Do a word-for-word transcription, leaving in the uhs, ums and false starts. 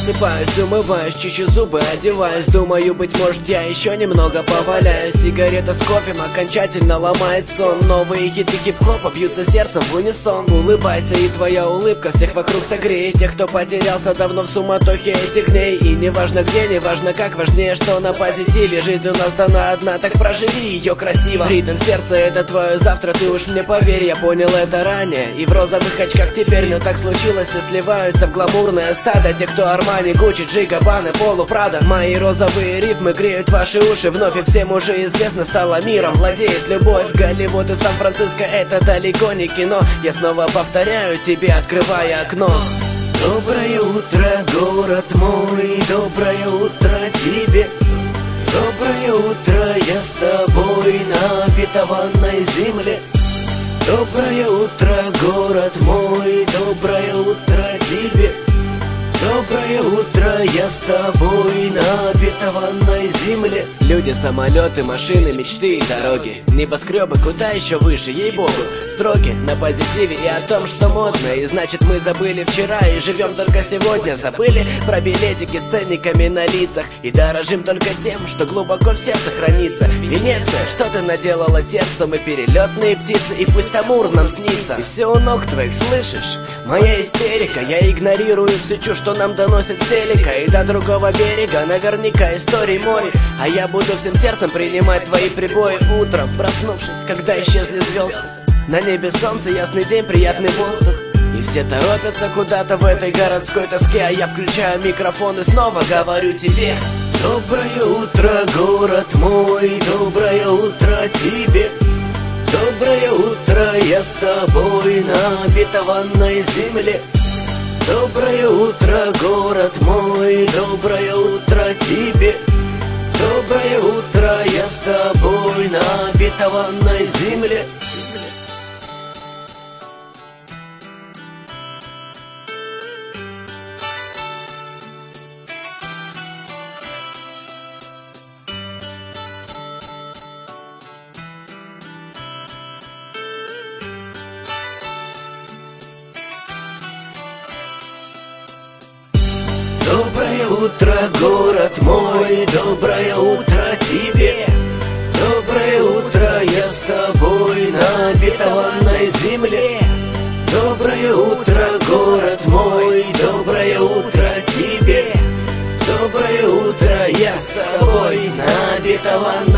Просыпаюсь, умываюсь, чищу зубы, одеваюсь. Думаю, быть может, я еще немного поваляюсь. Сигарета с кофе окончательно ломает сон. Новые хиты хип-хопа бьются сердцем в унисон. Улыбайся, и твоя улыбка всех вокруг согреет. Тех, кто потерялся давно в суматохе этих дней. И не важно где, не важно как, важнее, что на позитиве. Жизнь у нас дана одна, так проживи ее красиво. Ритм сердца — это твое завтра, ты уж мне поверь. Я понял это ранее, и в розовых очках теперь. Но так случилось, и сливаются в гламурное стадо. Те, кто Армани, Гуччи, Джига, Баны, Полу, Прада. Мои розовые рифмы греют ваши уши вновь. И всем уже известно стало миром владеет любовь. Голливуд и Сан-Франциско — это далеко не кино. Я снова повторяю тебе, открывая окно. Доброе утро, город мой, доброе утро тебе. Доброе утро, я с тобой на обетованной земле. Доброе утро, город мой, доброе утро тебе. Доброе утро, я с тобой на обетованной земле. Люди, самолеты, машины, мечты и дороги. Небоскребы куда еще выше, ей-богу. Строки на позитиве и о том, что модно. И значит, мы забыли вчера и живем только сегодня. Забыли про билетики с ценниками на лицах. И дорожим только тем, что глубоко в сердце хранится. Венеция, что ты наделала сердцу? Мы перелетные птицы, и пусть Амур нам снится. И все у ног твоих, слышишь? Моя истерика, я игнорирую всю чушь, что нам доносит с телека. И до другого берега наверняка историй море. А я буду всем сердцем принимать твои прибои. Утром, проснувшись, когда исчезли звезды. На небе солнце, ясный день, приятный воздух. И все торопятся куда-то в этой городской тоске. А я включаю микрофон и снова говорю тебе. Доброе утро, город мой, доброе утро тебе. Доброе утро, я с тобой на обетованной земле. Доброе утро, город мой, доброе утро тебе. Доброе утро, я с тобой на обетованной земле. Доброе утро, город мой, доброе утро тебе. Доброе утро, я с тобой на обетованной земле. Доброе утро, город мой, доброе утро тебе. Доброе утро, я с тобой на обетованной земле.